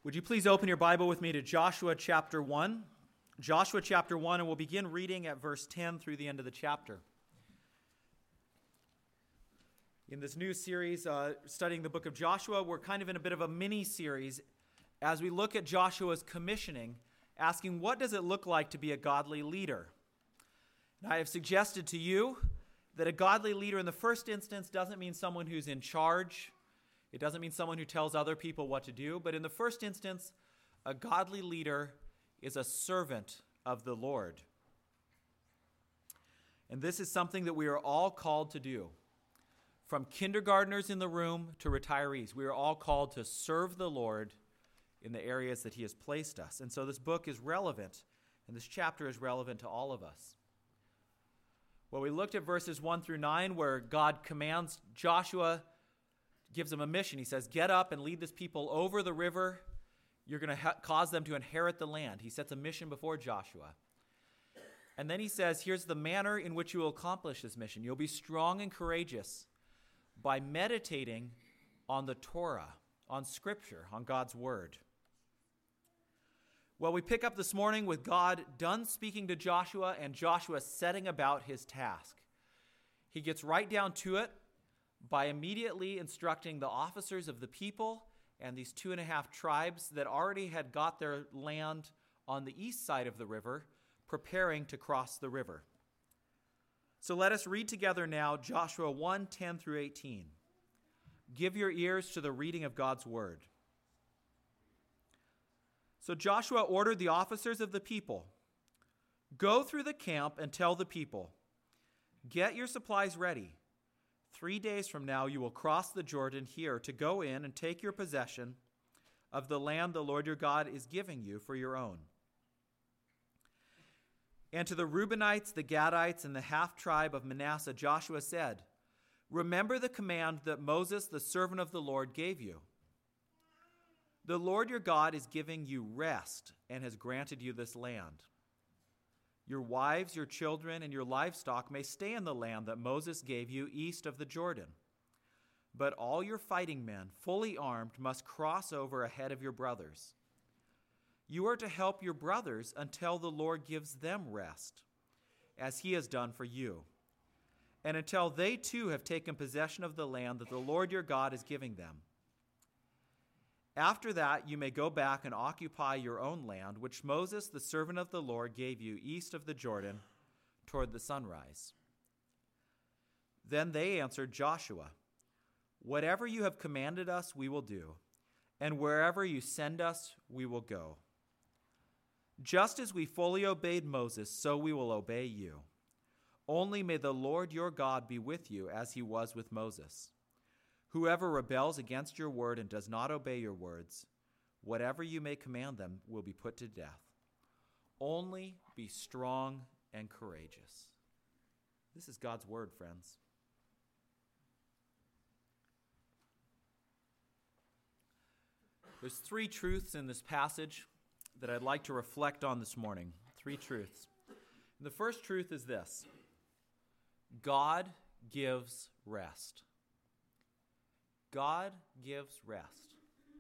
Would you please open your Bible with me to Joshua chapter 1? Joshua chapter 1, and we'll begin reading at verse 10 through the end of the chapter. In this new series, studying the book of Joshua, we're kind of in a bit of a mini-series as we look at Joshua's commissioning, asking what does it look like to be a godly leader? And I have suggested to you that a godly leader in the first instance doesn't mean someone who's in charge. It doesn't mean someone who tells other people what to do, but in the first instance, a godly leader is a servant of the Lord. And this is something that we are all called to do. From kindergartners in the room to retirees, we are all called to serve the Lord in the areas that he has placed us. And so this book is relevant, and this chapter is relevant to all of us. Well, we looked at verses 1 through 9 where God commands Joshua, gives him a mission. He says, get up and lead this people over the river. You're going to cause them to inherit the land. He sets a mission before Joshua. And then he says, here's the manner in which you will accomplish this mission. You'll be strong and courageous by meditating on the Torah, on Scripture, on God's Word. Well, we pick up this morning with God done speaking to Joshua and Joshua setting about his task. He gets right down to it by immediately instructing the officers of the people and these 2.5 tribes that already had got their land on the east side of the river, preparing to cross the river. So let us read together now Joshua 1, 10 through 18. Give your ears to the reading of God's word. So Joshua ordered the officers of the people, go through the camp and tell the people, get your supplies ready. 3 days from now you will cross the Jordan here to go in and take your possession of the land the Lord your God is giving you for your own. And to the Reubenites, the Gadites, and the half-tribe of Manasseh, Joshua said, remember the command that Moses, the servant of the Lord, gave you. The Lord your God is giving you rest and has granted you this land. Your wives, your children, and your livestock may stay in the land that Moses gave you east of the Jordan. But all your fighting men, fully armed, must cross over ahead of your brothers. You are to help your brothers until the Lord gives them rest, as he has done for you, and until they too have taken possession of the land that the Lord your God is giving them. After that, you may go back and occupy your own land, which Moses, the servant of the Lord, gave you east of the Jordan toward the sunrise. Then they answered Joshua, whatever you have commanded us, we will do, and wherever you send us, we will go. Just as we fully obeyed Moses, so we will obey you. Only may the Lord your God be with you as he was with Moses. Whoever rebels against your word and does not obey your words, whatever you may command them will be put to death. Only be strong and courageous. This is God's word, friends. There's 3 truths in this passage that I'd like to reflect on this morning. 3 truths. And the first truth is this: God gives rest. God gives rest.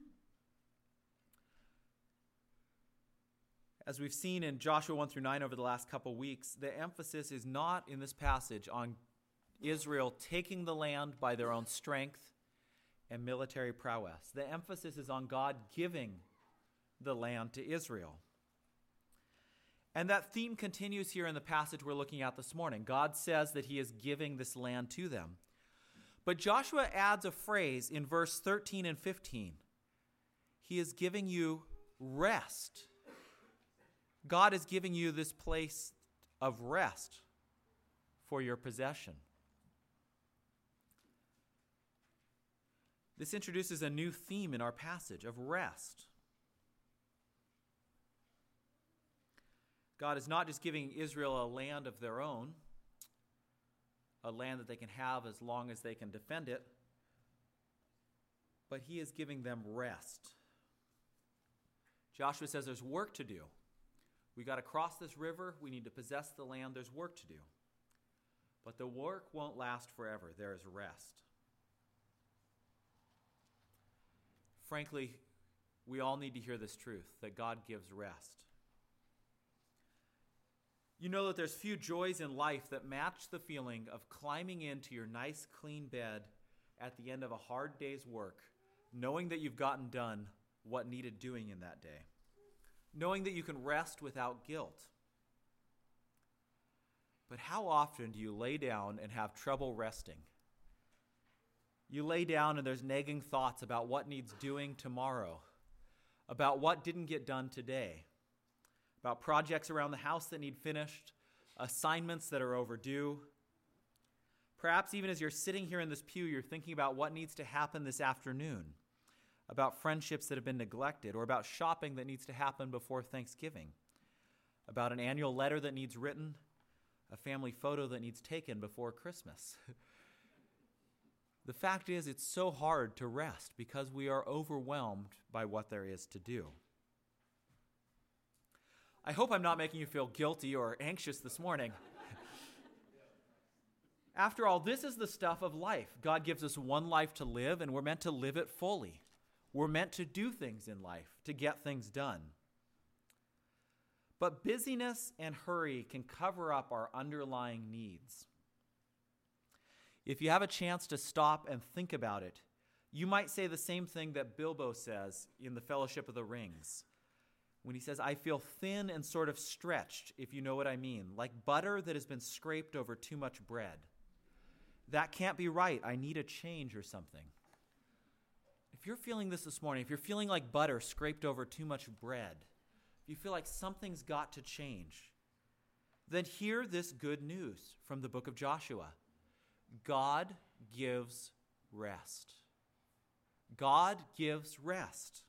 As we've seen in Joshua 1 through 9 over the last couple weeks, the emphasis is not in this passage on Israel taking the land by their own strength and military prowess. The emphasis is on God giving the land to Israel. And that theme continues here in the passage we're looking at this morning. God says that he is giving this land to them. But Joshua adds a phrase in verse 13 and 15. He is giving you rest. God is giving you this place of rest for your possession. This introduces a new theme in our passage of rest. God is not just giving Israel a land of their own, a land that they can have as long as they can defend it, but he is giving them rest. Joshua says there's work to do. We got to cross this river. We need to possess the land. There's work to do. But the work won't last forever. There is rest. Frankly, we all need to hear this truth, that God gives rest. You know that there's few joys in life that match the feeling of climbing into your nice, clean bed at the end of a hard day's work, knowing that you've gotten done what needed doing in that day, knowing that you can rest without guilt. But how often do you lay down and have trouble resting? You lay down and there's nagging thoughts about what needs doing tomorrow, about what didn't get done today, about projects around the house that need finished, assignments that are overdue. Perhaps even as you're sitting here in this pew, you're thinking about what needs to happen this afternoon, about friendships that have been neglected, or about shopping that needs to happen before Thanksgiving, about an annual letter that needs written, a family photo that needs taken before Christmas. The fact is, it's so hard to rest because we are overwhelmed by what there is to do. I hope I'm not making you feel guilty or anxious this morning. After all, this is the stuff of life. God gives us one life to live, and we're meant to live it fully. We're meant to do things in life, to get things done. But busyness and hurry can cover up our underlying needs. If you have a chance to stop and think about it, you might say the same thing that Bilbo says in The Fellowship of the Rings, when he says, I feel thin and sort of stretched, if you know what I mean, like butter that has been scraped over too much bread. That can't be right. I need a change or something. If you're feeling this morning, if you're feeling like butter scraped over too much bread, if you feel like something's got to change, then hear this good news from the book of Joshua. God gives rest. God gives rest.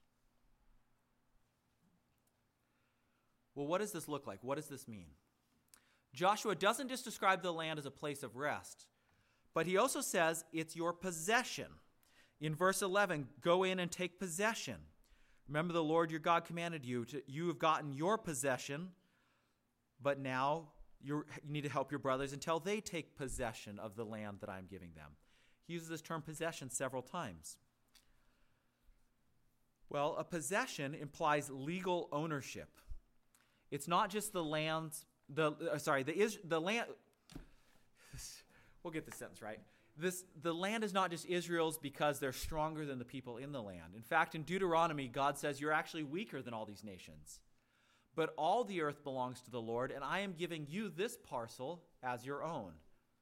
Well, what does this look like? What does this mean? Joshua doesn't just describe the land as a place of rest, but he also says it's your possession. In verse 11, go in and take possession. Remember, the Lord your God commanded you have gotten your possession, but now you need to help your brothers until they take possession of the land that I'm giving them. He uses this term possession several times. Well, a possession implies legal ownership. It's not just the land. We'll get this sentence right. The land is not just Israel's because they're stronger than the people in the land. In fact, in Deuteronomy, God says you're actually weaker than all these nations. But all the earth belongs to the Lord, and I am giving you this parcel as your own.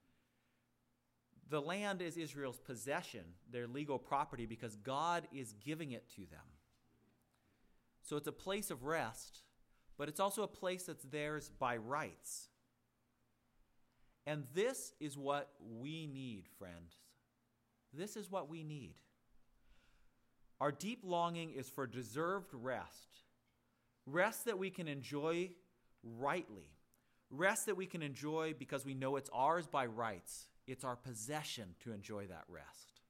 The land is Israel's possession, their legal property, because God is giving it to them. So it's a place of rest, but it's also a place that's theirs by rights. And this is what we need, friends. This is what we need. Our deep longing is for deserved rest. Rest that we can enjoy rightly. Rest that we can enjoy because we know it's ours by rights. It's our possession to enjoy that rest.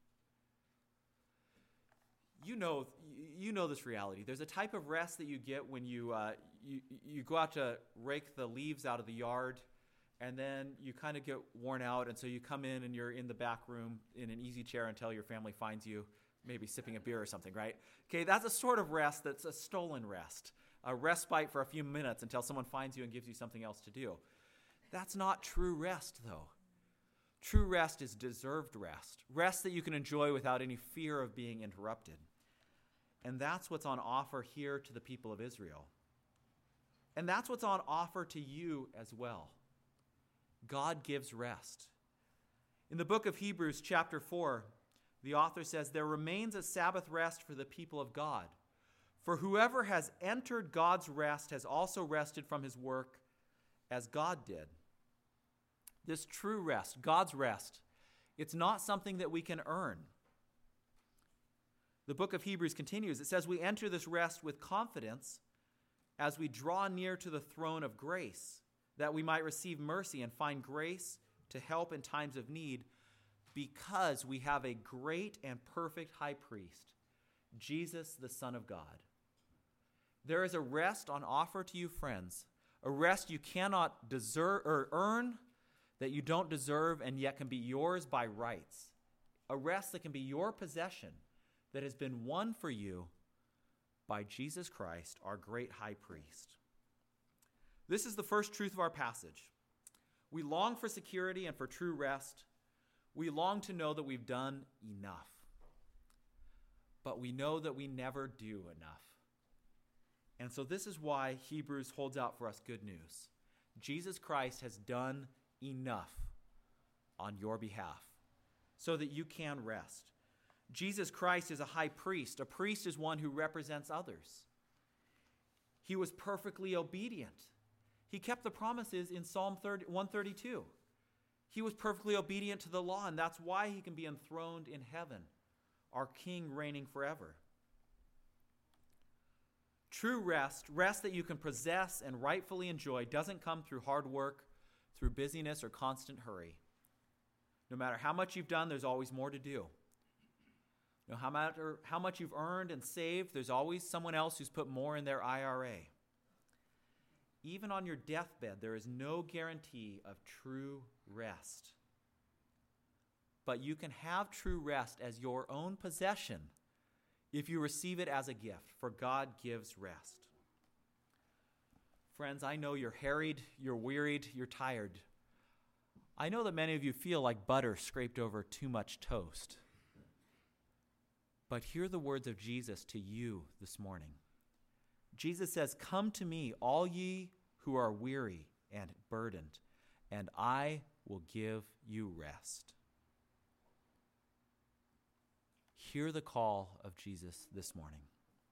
You know this reality. There's a type of rest that you get when you go out to rake the leaves out of the yard, and then you kind of get worn out, and so you come in and you're in the back room in an easy chair until your family finds you, maybe sipping a beer or something, right? Okay, that's a sort of rest that's a stolen rest, a respite for a few minutes until someone finds you and gives you something else to do. That's not true rest, though. True rest is deserved rest, rest that you can enjoy without any fear of being interrupted. And that's what's on offer here to the people of Israel. And that's what's on offer to you as well. God gives rest. In the book of Hebrews, chapter 4, the author says, there remains a Sabbath rest for the people of God. For whoever has entered God's rest has also rested from his work as God did. This true rest, God's rest, it's not something that we can earn. The book of Hebrews continues. It says, we enter this rest with confidence as we draw near to the throne of grace, that we might receive mercy and find grace to help in times of need, because we have a great and perfect high priest, Jesus, the Son of God. There is a rest on offer to you, friends, a rest you cannot deserve or earn, that you don't deserve and yet can be yours by rights, a rest that can be your possession, that has been won for you by Jesus Christ, our great high priest. This is the first truth of our passage. We long for security and for true rest. We long to know that we've done enough. But we know that we never do enough. And so this is why Hebrews holds out for us good news. Jesus Christ has done enough on your behalf so that you can rest. Jesus Christ is a high priest. A priest is one who represents others. He was perfectly obedient. He kept the promises in Psalm 132. He was perfectly obedient to the law, and that's why he can be enthroned in heaven, our King reigning forever. True rest, rest that you can possess and rightfully enjoy, doesn't come through hard work, through busyness, or constant hurry. No matter how much you've done, there's always more to do. No matter how much you've earned and saved, there's always someone else who's put more in their IRA. Even on your deathbed, there is no guarantee of true rest. But you can have true rest as your own possession if you receive it as a gift, for God gives rest. Friends, I know you're harried, you're wearied, you're tired. I know that many of you feel like butter scraped over too much toast. But hear the words of Jesus to you this morning. Jesus says, "Come to me, all ye who are weary and burdened, and I will give you rest." Hear the call of Jesus this morning.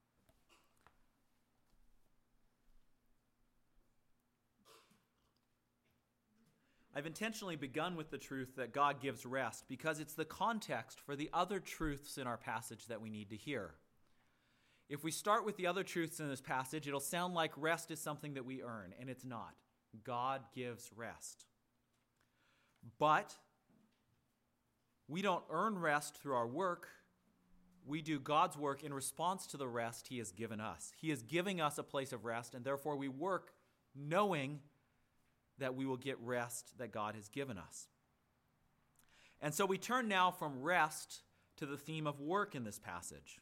I've intentionally begun with the truth that God gives rest because it's the context for the other truths in our passage that we need to hear. If we start with the other truths in this passage, it'll sound like rest is something that we earn, and it's not. God gives rest. But we don't earn rest through our work. We do God's work in response to the rest he has given us. He is giving us a place of rest, and therefore we work knowing that we will get rest that God has given us. And so we turn now from rest to the theme of work in this passage.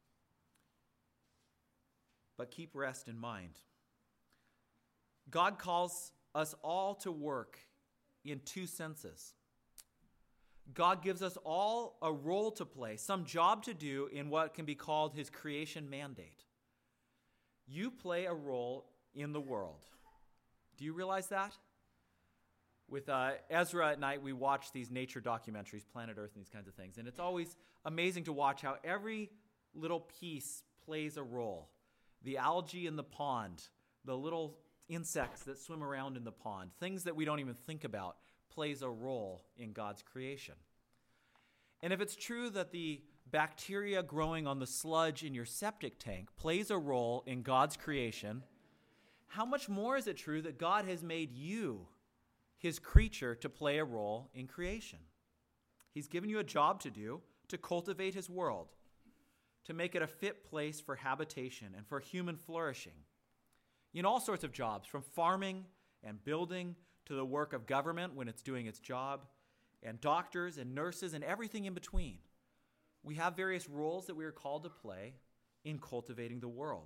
But keep rest in mind. God calls us all to work in two senses. God gives us all a role to play, some job to do in what can be called his creation mandate. You play a role in the world. Do you realize that? With Ezra at night, we watch these nature documentaries, Planet Earth and these kinds of things. And it's always amazing to watch how every little piece plays a role. The algae in the pond, the little insects that swim around in the pond, things that we don't even think about, plays a role in God's creation. And if it's true that the bacteria growing on the sludge in your septic tank plays a role in God's creation, how much more is it true that God has made you, his creature, to play a role in creation? He's given you a job to do, to cultivate his world, to make it a fit place for habitation and for human flourishing. In all sorts of jobs, from farming and building to the work of government when it's doing its job, and doctors and nurses and everything in between. We have various roles that we are called to play in cultivating the world.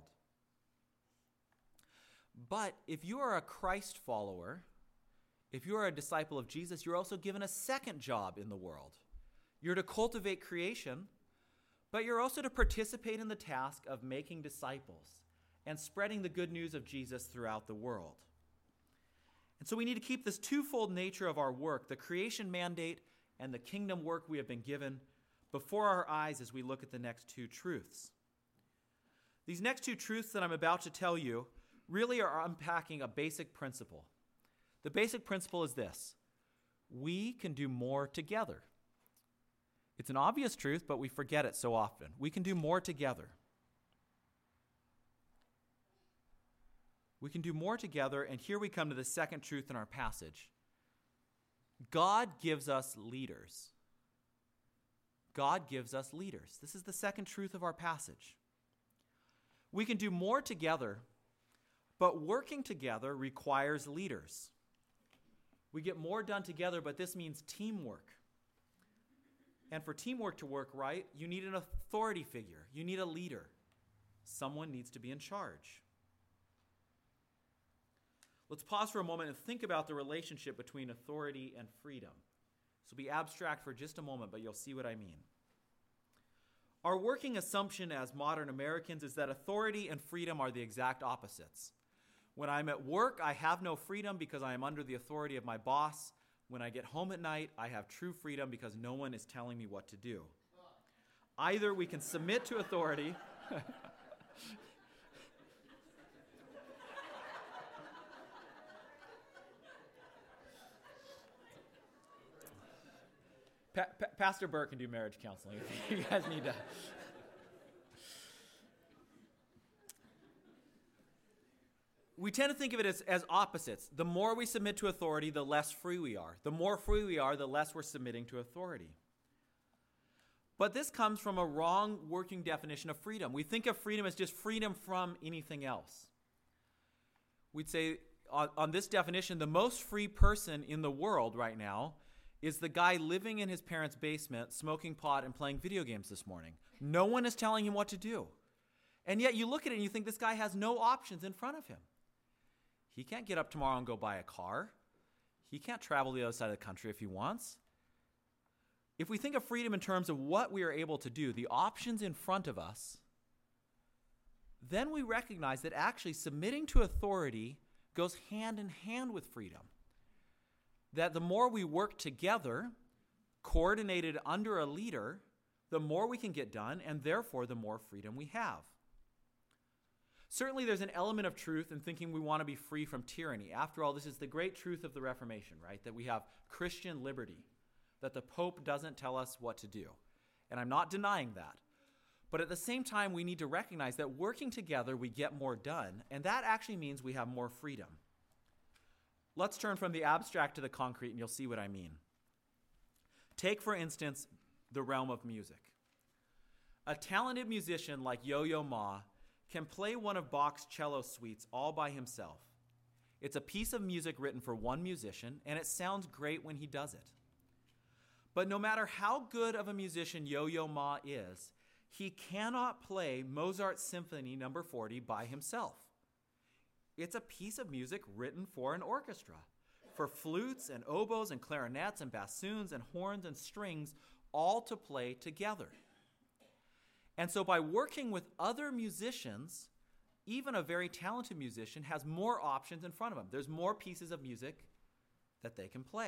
But if you are a Christ follower, if you are a disciple of Jesus, you're also given a second job in the world. You're to cultivate creation, but you're also to participate in the task of making disciples and spreading the good news of Jesus throughout the world. And so we need to keep this twofold nature of our work, the creation mandate and the kingdom work we have been given, before our eyes as we look at the next two truths. These next two truths that I'm about to tell you really are unpacking a basic principle. The basic principle is this: we can do more together. It's an obvious truth, but we forget it so often. We can do more together. We can do more together, and here we come to the second truth in our passage. God gives us leaders. God gives us leaders. This is the second truth of our passage. We can do more together, but working together requires leaders. We get more done together, but this means teamwork. And for teamwork to work right, you need an authority figure. You need a leader. Someone needs to be in charge. Let's pause for a moment and think about the relationship between authority and freedom. This will be abstract for just a moment, but you'll see what I mean. Our working assumption as modern Americans is that authority and freedom are the exact opposites. When I'm at work, I have no freedom because I am under the authority of my boss. When I get home at night, I have true freedom because no one is telling me what to do. Either we can submit to authority. Pastor Burke can do marriage counseling if you guys need to. We tend to think of it as opposites. The more we submit to authority, the less free we are. The more free we are, the less we're submitting to authority. But this comes from a wrong working definition of freedom. We think of freedom as just freedom from anything else. We'd say on this definition, the most free person in the world right now is the guy living in his parents' basement, smoking pot and playing video games this morning. No one is telling him what to do. And yet you look at it and you think this guy has no options in front of him. He can't get up tomorrow and go buy a car. He can't travel to the other side of the country if he wants. If we think of freedom in terms of what we are able to do, the options in front of us, then we recognize that actually submitting to authority goes hand in hand with freedom. That the more we work together, coordinated under a leader, the more we can get done, and therefore the more freedom we have. Certainly there's an element of truth in thinking we want to be free from tyranny. After all, this is the great truth of the Reformation, right? That we have Christian liberty, that the Pope doesn't tell us what to do. And I'm not denying that. But at the same time, we need to recognize that working together, we get more done, and that actually means we have more freedom. Let's turn from the abstract to the concrete, and you'll see what I mean. Take, for instance, the realm of music. A talented musician like Yo-Yo Ma can play one of Bach's cello suites all by himself. It's a piece of music written for one musician, and it sounds great when he does it. But no matter how good of a musician Yo-Yo Ma is, he cannot play Mozart's Symphony No. 40 by himself. It's a piece of music written for an orchestra, for flutes and oboes and clarinets and bassoons and horns and strings, all to play together. And so by working with other musicians, even a very talented musician has more options in front of him. There's more pieces of music that they can play.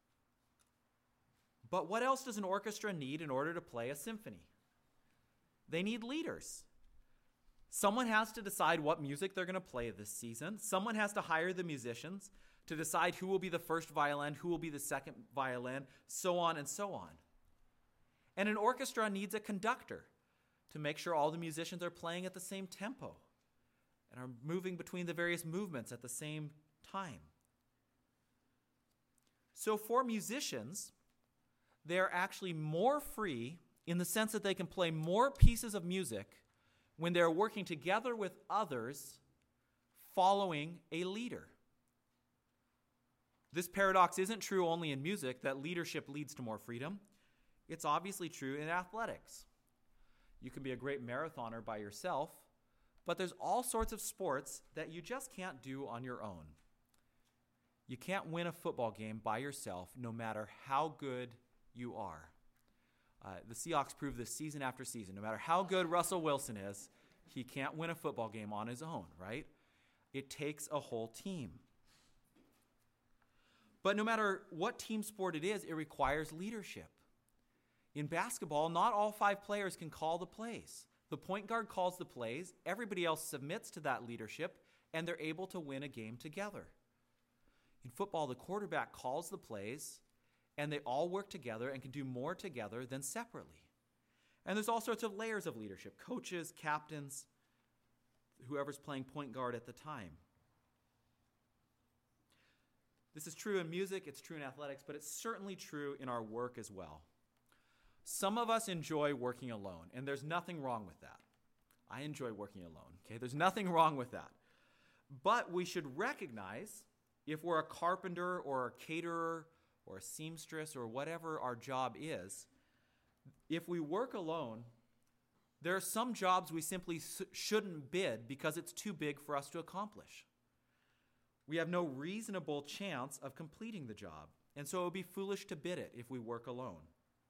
But what else does an orchestra need in order to play a symphony? They need leaders. Someone has to decide what music they're going to play this season. Someone has to hire the musicians to decide who will be the first violin, who will be the second violin, so on and so on. And an orchestra needs a conductor to make sure all the musicians are playing at the same tempo and are moving between the various movements at the same time. So for musicians, they are actually more free in the sense that they can play more pieces of music when they're working together with others following a leader. This paradox isn't true only in music, that leadership leads to more freedom. It's obviously true in athletics. You can be a great marathoner by yourself, but there's all sorts of sports that you just can't do on your own. You can't win a football game by yourself, no matter how good you are. The Seahawks prove this season after season. No matter how good Russell Wilson is, he can't win a football game on his own, right? It takes a whole team. But no matter what team sport it is, it requires leadership. In basketball, not all 5 players can call the plays. The point guard calls the plays, everybody else submits to that leadership, and they're able to win a game together. In football, the quarterback calls the plays, and they all work together and can do more together than separately. And there's all sorts of layers of leadership: coaches, captains, whoever's playing point guard at the time. This is true in music, it's true in athletics, but it's certainly true in our work as well. Some of us enjoy working alone, and there's nothing wrong with that. I enjoy working alone, okay? There's nothing wrong with that. But we should recognize, if we're a carpenter or a caterer or a seamstress or whatever our job is, if we work alone, There are some jobs we simply shouldn't bid because it's too big for us to accomplish. We have no reasonable chance of completing the job, and so it would be foolish to bid it if we work alone.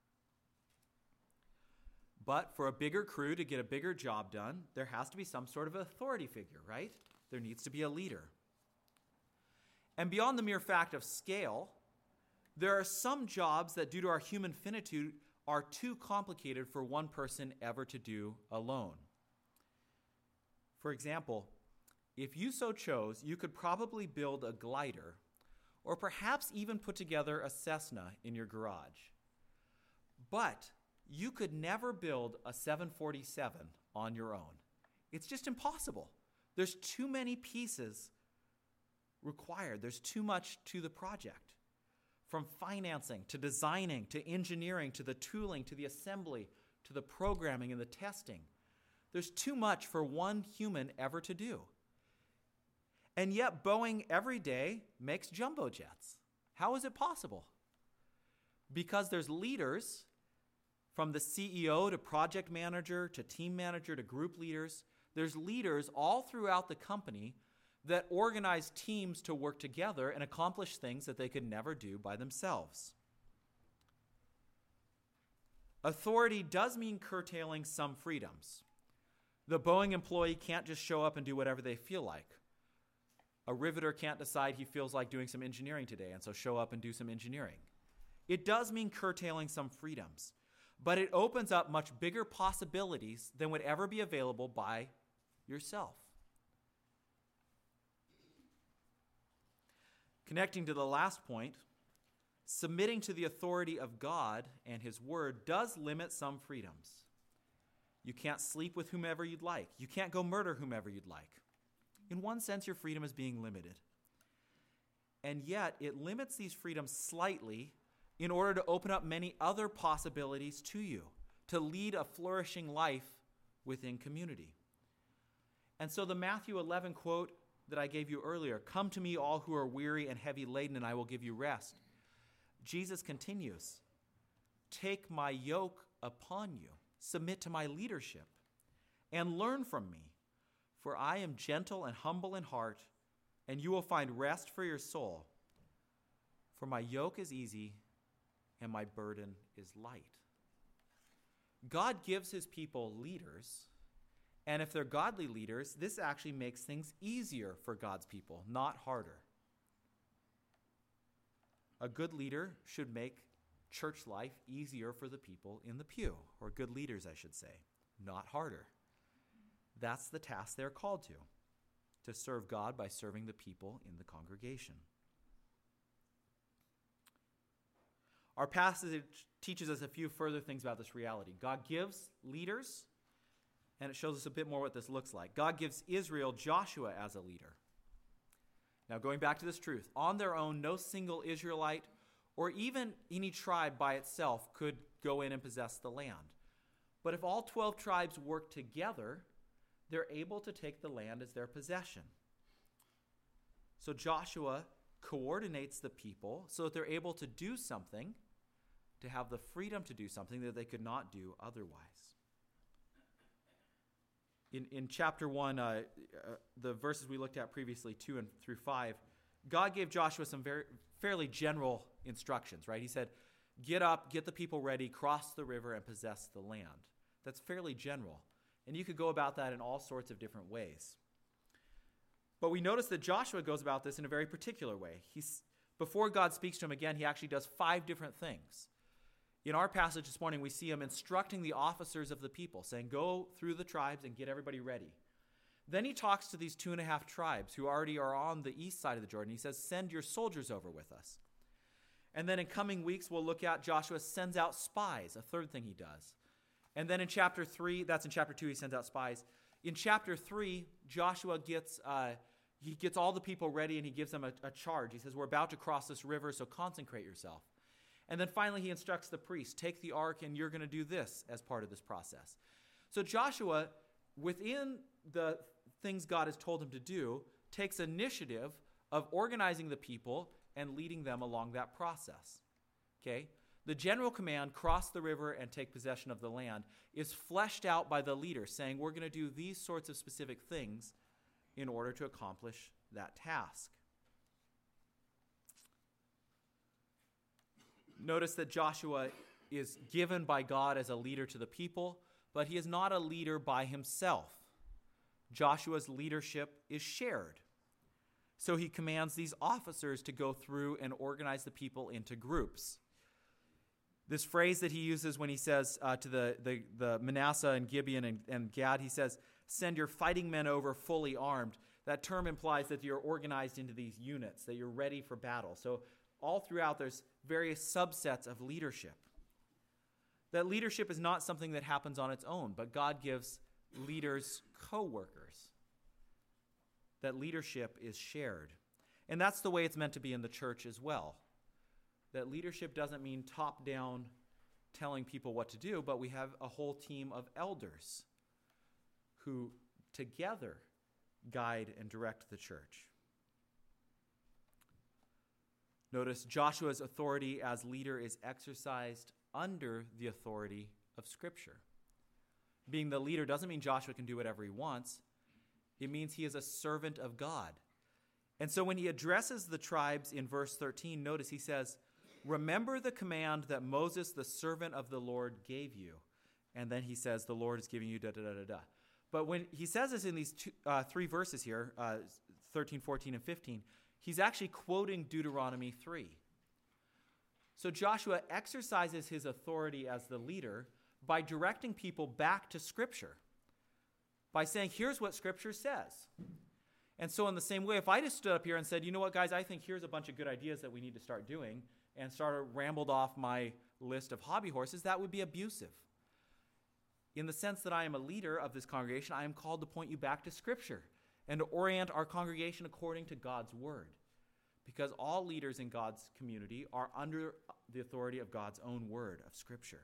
But for a bigger crew to get a bigger job done, there has to be some sort of authority figure, right? There needs to be a leader. And beyond the mere fact of scale, there are some jobs that, due to our human finitude, are too complicated for one person ever to do alone. For example, if you so chose, you could probably build a glider, or perhaps even put together a Cessna in your garage. But you could never build a 747 on your own. It's just impossible. There's too many pieces required. There's too much to the project. From financing, to designing, to engineering, to the tooling, to the assembly, to the programming and the testing. There's too much for one human ever to do. And yet Boeing every day makes jumbo jets. How is it possible? Because there's leaders, from the CEO to project manager to team manager to group leaders. There's leaders all throughout the company that organize teams to work together and accomplish things that they could never do by themselves. Authority does mean curtailing some freedoms. The Boeing employee can't just show up and do whatever they feel like. A riveter can't decide he feels like doing some engineering today and so show up and do some engineering. It does mean curtailing some freedoms, but it opens up much bigger possibilities than would ever be available by yourself. Connecting to the last point, submitting to the authority of God and His Word does limit some freedoms. You can't sleep with whomever you'd like. You can't go murder whomever you'd like. In one sense, your freedom is being limited. And yet, it limits these freedoms slightly in order to open up many other possibilities to you, to lead a flourishing life within community. And so the Matthew 11 quote that I gave you earlier, "Come to me all who are weary and heavy laden, and I will give you rest." Jesus continues, "Take my yoke upon you, submit to my leadership, and learn from me, for I am gentle and humble in heart, and you will find rest for your soul. For my yoke is easy and my burden is light." God gives His people leaders, and if they're godly leaders, this actually makes things easier for God's people, not harder. A good leader should make church life easier for the people in the pew, or good leaders, I should say, not harder. That's the task they're called to serve God by serving the people in the congregation. Our passage teaches us a few further things about this reality. God gives leaders, and it shows us a bit more what this looks like. God gives Israel Joshua as a leader. Now, going back to this truth, on their own, no single Israelite or even any tribe by itself could go in and possess the land. But if all 12 tribes work together, they're able to take the land as their possession. So Joshua coordinates the people so that they're able to do something, to have the freedom to do something that they could not do otherwise. In chapter 1, the verses we looked at previously, 2 and through 5, God gave Joshua some fairly general instructions, right? He said, get up, get the people ready, cross the river, and possess the land. That's fairly general. And you could go about that in all sorts of different ways. But we notice that Joshua goes about this in a very particular way. Before God speaks to him again, he actually does 5 different things. In our passage this morning, we see him instructing the officers of the people, saying, go through the tribes and get everybody ready. Then he talks to these 2.5 tribes who already are on the east side of the Jordan. He says, send your soldiers over with us. And then in coming weeks, we'll look at Joshua sends out spies, a third thing he does. And then in chapter 3, that's in chapter 2, he sends out spies. In chapter 3, Joshua gets all the people ready and he gives them a charge. He says, we're about to cross this river, so consecrate yourself. And then finally he instructs the priests, take the ark and you're going to do this as part of this process. So Joshua, within the things God has told him to do, takes initiative of organizing the people and leading them along that process. Okay? The general command, cross the river and take possession of the land, is fleshed out by the leader, saying we're going to do these sorts of specific things in order to accomplish that task. Notice that Joshua is given by God as a leader to the people, but he is not a leader by himself. Joshua's leadership is shared. So he commands these officers to go through and organize the people into groups. This phrase that he uses when he says to the Manasseh and Gibeon and Gad, he says, send your fighting men over fully armed. That term implies that you're organized into these units, that you're ready for battle. So all throughout, there's various subsets of leadership. That leadership is not something that happens on its own, but God gives leaders co-workers. That leadership is shared. And that's the way it's meant to be in the church as well. That leadership doesn't mean top-down telling people what to do, but we have a whole team of elders who together guide and direct the church. Notice Joshua's authority as leader is exercised under the authority of Scripture. Being the leader doesn't mean Joshua can do whatever he wants. It means he is a servant of God. And so when he addresses the tribes in verse 13, notice he says, remember the command that Moses, the servant of the Lord, gave you. And then he says, the Lord is giving you da-da-da-da-da. But when he says this in these three verses here, 13, 14, and 15, he's actually quoting Deuteronomy 3. So Joshua exercises his authority as the leader by directing people back to Scripture, by saying, here's what Scripture says. And so in the same way, if I just stood up here and said, you know what, guys, I think here's a bunch of good ideas that we need to start doing, and rambled off my list of hobby horses, that would be abusive. In the sense that I am a leader of this congregation, I am called to point you back to Scripture and to orient our congregation according to God's Word. Because all leaders in God's community are under the authority of God's own Word of Scripture.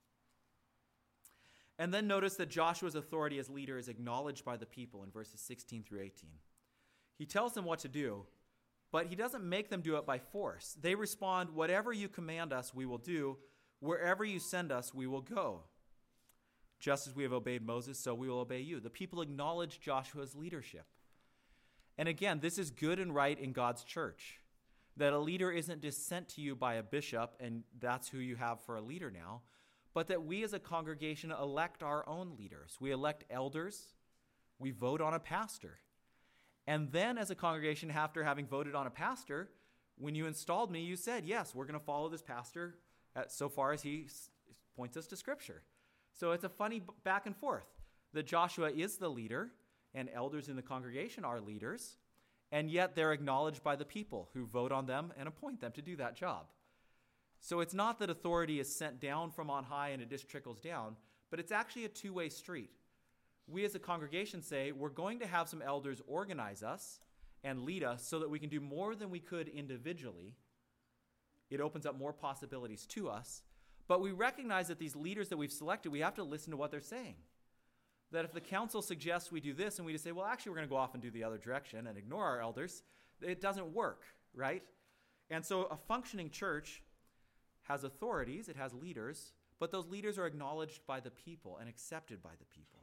And then notice that Joshua's authority as leader is acknowledged by the people in verses 16 through 18. He tells them what to do, but he doesn't make them do it by force. They respond, whatever you command us, we will do. Wherever you send us, we will go. Just as we have obeyed Moses, so we will obey you. The people acknowledge Joshua's leadership. And again, this is good and right in God's church, that a leader isn't just sent to you by a bishop, and that's who you have for a leader now, but that we as a congregation elect our own leaders. We elect elders. We vote on a pastor. And then as a congregation, after having voted on a pastor, when you installed me, you said, yes, we're going to follow this pastor so far as he points us to Scripture. So it's a funny back and forth that Joshua is the leader and elders in the congregation are leaders, and yet they're acknowledged by the people who vote on them and appoint them to do that job. So it's not that authority is sent down from on high and it just trickles down, but it's actually a two-way street. We as a congregation say we're going to have some elders organize us and lead us so that we can do more than we could individually. It opens up more possibilities to us. But we recognize that these leaders that we've selected, we have to listen to what they're saying. That if the council suggests we do this and we just say, well, actually, we're going to go off and do the other direction and ignore our elders, it doesn't work, right? And so a functioning church has authorities, it has leaders, but those leaders are acknowledged by the people and accepted by the people.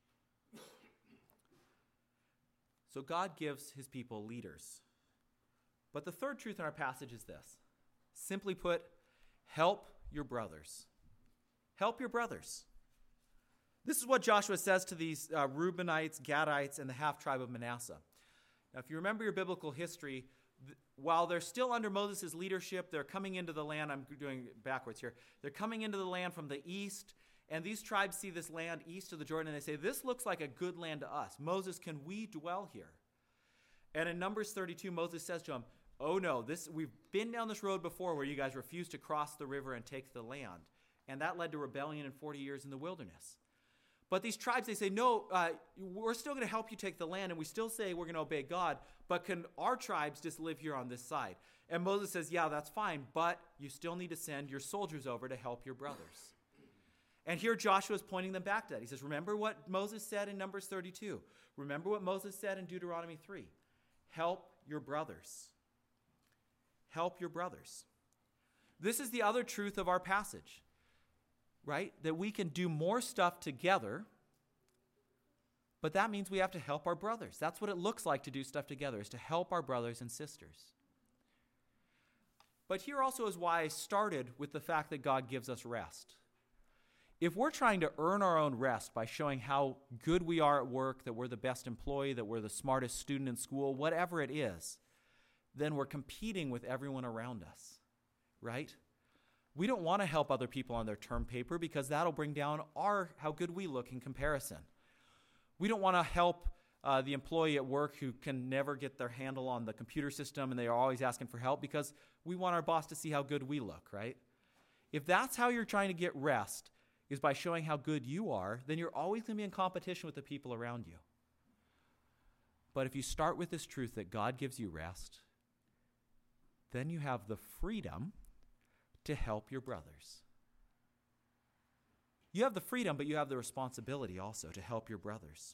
So God gives his people leaders. But the third truth in our passage is this. Simply put, help your brothers. Help your brothers. This is what Joshua says to these Reubenites, Gadites, and the half-tribe of Manasseh. Now, if you remember your biblical history, while they're still under Moses' leadership, they're coming into the land. I'm doing it backwards here. They're coming into the land from the east, and these tribes see this land east of the Jordan, and they say, this looks like a good land to us. Moses, can we dwell here? And in Numbers 32, Moses says to them, oh no, we've been down this road before where you guys refused to cross the river and take the land. And that led to rebellion and 40 years in the wilderness. But these tribes, they say, no, we're still going to help you take the land, and we still say we're going to obey God, but can our tribes just live here on this side? And Moses says, yeah, that's fine, but you still need to send your soldiers over to help your brothers. And here Joshua is pointing them back to that. He says, remember what Moses said in Numbers 32. Remember what Moses said in Deuteronomy 3. Help your brothers. Help your brothers. This is the other truth of our passage, right? That we can do more stuff together, but that means we have to help our brothers. That's what it looks like to do stuff together, is to help our brothers and sisters. But here also is why I started with the fact that God gives us rest. If we're trying to earn our own rest by showing how good we are at work, that we're the best employee, that we're the smartest student in school, whatever it is, then we're competing with everyone around us, right? We don't want to help other people on their term paper because that'll bring down how good we look in comparison. We don't want to help the employee at work who can never get their handle on the computer system and they are always asking for help because we want our boss to see how good we look, right? If that's how you're trying to get rest, is by showing how good you are, then you're always going to be in competition with the people around you. But if you start with this truth that God gives you rest, then you have the freedom to help your brothers. You have the freedom, but you have the responsibility also to help your brothers.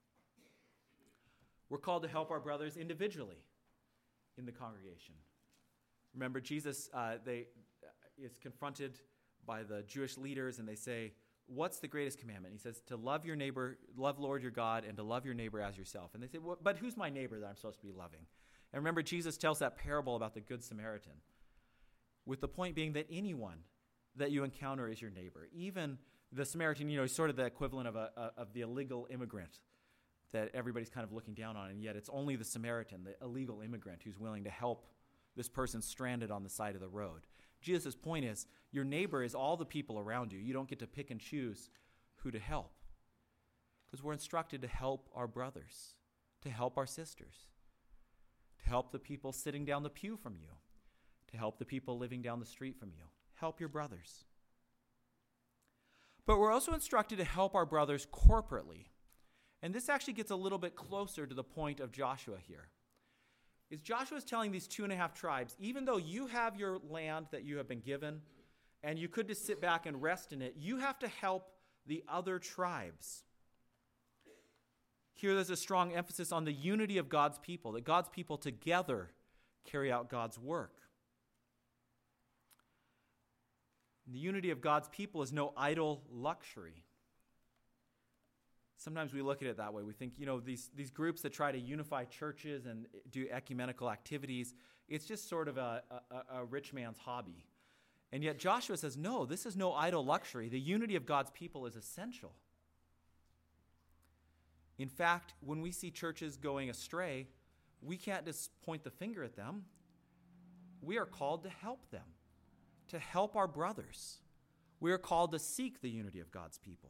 We're called to help our brothers individually in the congregation. Remember, Jesus is confronted by the Jewish leaders, and they say, what's the greatest commandment? He says, to love your neighbor, love Lord your God, and to love your neighbor as yourself. And they say, well, but who's my neighbor that I'm supposed to be loving? And remember, Jesus tells that parable about the Good Samaritan, with the point being that anyone that you encounter is your neighbor. Even the Samaritan, is sort of the equivalent of the illegal immigrant that everybody's kind of looking down on, and yet it's only the Samaritan, the illegal immigrant, who's willing to help this person stranded on the side of the road. Jesus' point is, your neighbor is all the people around you. You don't get to pick and choose who to help. Because we're instructed to help our brothers, to help our sisters, to help the people sitting down the pew from you, to help the people living down the street from you. Help your brothers. But we're also instructed to help our brothers corporately. And this actually gets a little bit closer to the point of Joshua here. Is Joshua is telling these 2.5 tribes, even though you have your land that you have been given, and you could just sit back and rest in it, you have to help the other tribes. Here there's a strong emphasis on the unity of God's people, that God's people together carry out God's work. The unity of God's people is no idle luxury. Sometimes we look at it that way. We think, these groups that try to unify churches and do ecumenical activities, it's just sort of a rich man's hobby. And yet Joshua says, no, this is no idle luxury. The unity of God's people is essential. In fact, when we see churches going astray, we can't just point the finger at them. We are called to help them, to help our brothers. We are called to seek the unity of God's people.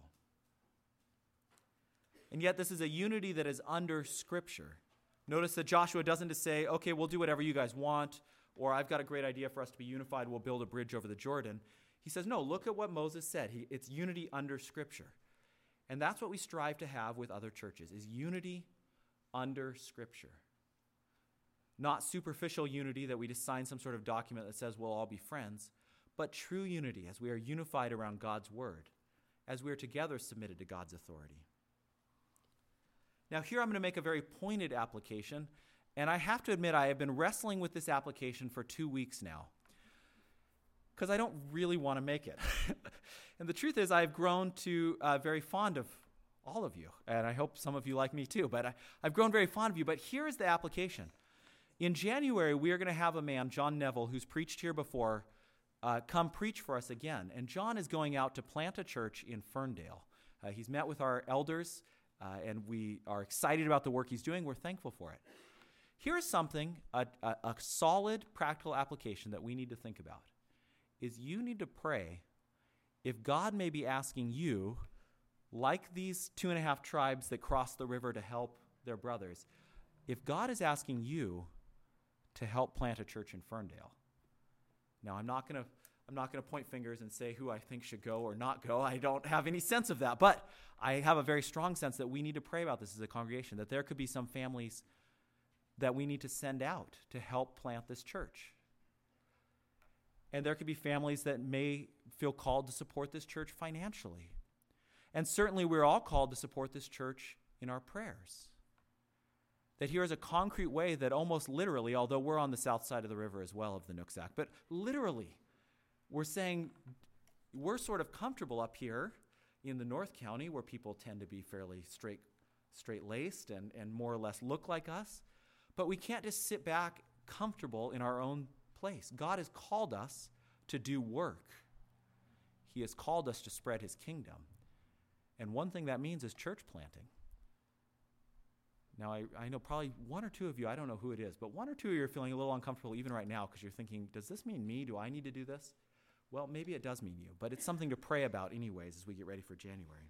And yet this is a unity that is under Scripture. Notice that Joshua doesn't just say, okay, we'll do whatever you guys want, or I've got a great idea for us to be unified, we'll build a bridge over the Jordan. He says, no, look at what Moses said. It's unity under Scripture. And that's what we strive to have with other churches, is unity under Scripture. Not superficial unity that we just sign some sort of document that says we'll all be friends, but true unity as we are unified around God's word, as we are together submitted to God's authority. Now here I'm going to make a very pointed application, and I have to admit I have been wrestling with this application for 2 weeks now, because I don't really want to make it. And the truth is I've grown to very fond of all of you, and I hope some of you like me too, but I've grown very fond of you. But here is the application. In January, we are going to have a man, John Neville, who's preached here before, come preach for us again. And John is going out to plant a church in Ferndale. He's met with our elders, and we are excited about the work he's doing. We're thankful for it. Here's something, a solid practical application that we need to think about, is you need to pray if God may be asking you, like these 2.5 tribes that crossed the river to help their brothers, if God is asking you to help plant a church in Ferndale. Now, I'm not going to point fingers and say who I think should go or not go. I don't have any sense of that. But I have a very strong sense that we need to pray about this as a congregation, that there could be some families that we need to send out to help plant this church. And there could be families that may feel called to support this church financially. And certainly we're all called to support this church in our prayers. That here is a concrete way that almost literally, although we're on the south side of the river as well of the Nooksack, but literally We're saying we're sort of comfortable up here in the North County where people tend to be fairly straight-laced and more or less look like us, but we can't just sit back comfortable in our own place. God has called us to do work. He has called us to spread his kingdom. And one thing that means is church planting. Now, I know probably one or two of you, I don't know who it is, but one or two of you are feeling a little uncomfortable even right now because you're thinking, does this mean me? Do I need to do this? Well, maybe it does mean you, but it's something to pray about anyways as we get ready for January.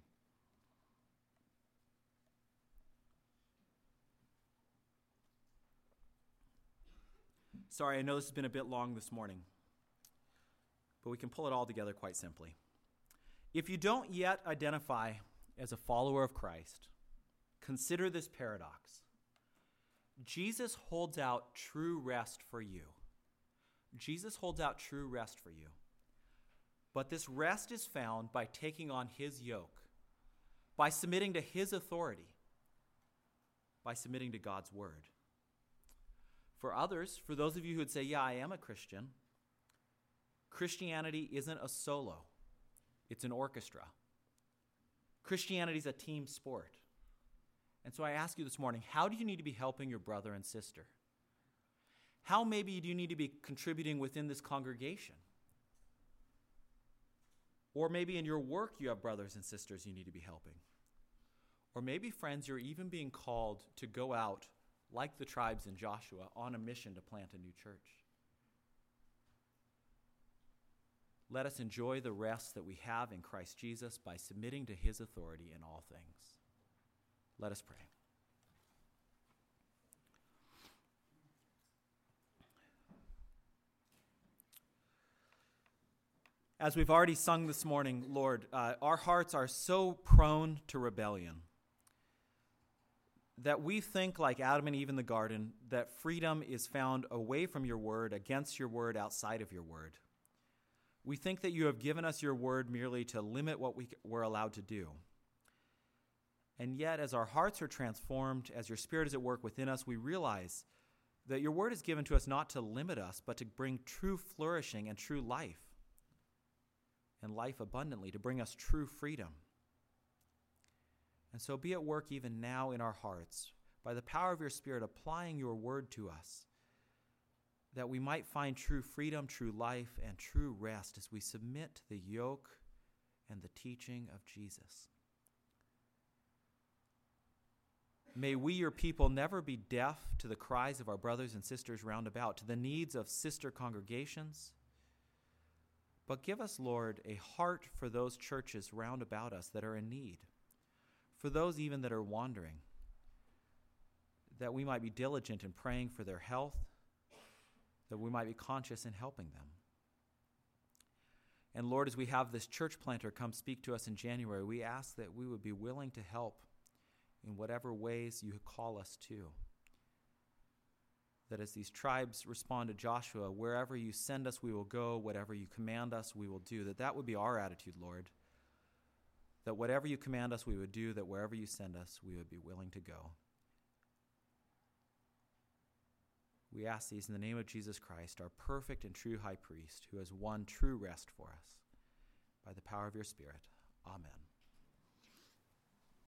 Sorry, I know this has been a bit long this morning, but we can pull it all together quite simply. If you don't yet identify as a follower of Christ, consider this paradox. Jesus holds out true rest for you. Jesus holds out true rest for you. But this rest is found by taking on his yoke, by submitting to his authority, by submitting to God's word. For others, for those of you who would say, yeah, I am a Christian, Christianity isn't a solo. It's an orchestra. Christianity is a team sport. And so I ask you this morning, how do you need to be helping your brother and sister? How maybe do you need to be contributing within this congregation? Or maybe in your work you have brothers and sisters you need to be helping. Or maybe, friends, you're even being called to go out, like the tribes in Joshua, on a mission to plant a new church. Let us enjoy the rest that we have in Christ Jesus by submitting to his authority in all things. Let us pray. As we've already sung this morning, Lord, our hearts are so prone to rebellion that we think, like Adam and Eve in the garden, that freedom is found away from your word, against your word, outside of your word. We think that you have given us your word merely to limit what we're allowed to do. And yet, as our hearts are transformed, as your Spirit is at work within us, we realize that your word is given to us not to limit us, but to bring true flourishing and true life, and life abundantly, to bring us true freedom. And so be at work even now in our hearts, by the power of your Spirit, applying your word to us, that we might find true freedom, true life, and true rest as we submit to the yoke and the teaching of Jesus. May we, your people, never be deaf to the cries of our brothers and sisters round about, to the needs of sister congregations, but give us, Lord, a heart for those churches round about us that are in need, for those even that are wandering, that we might be diligent in praying for their health, that we might be conscious in helping them. And Lord, as we have this church planter come speak to us in January, we ask that we would be willing to help in whatever ways you call us to. That as these tribes respond to Joshua, wherever you send us, we will go. Whatever you command us, we will do. That would be our attitude, Lord. That whatever you command us, we would do. That wherever you send us, we would be willing to go. We ask these in the name of Jesus Christ, our perfect and true high priest, who has won true rest for us. By the power of your Spirit. Amen.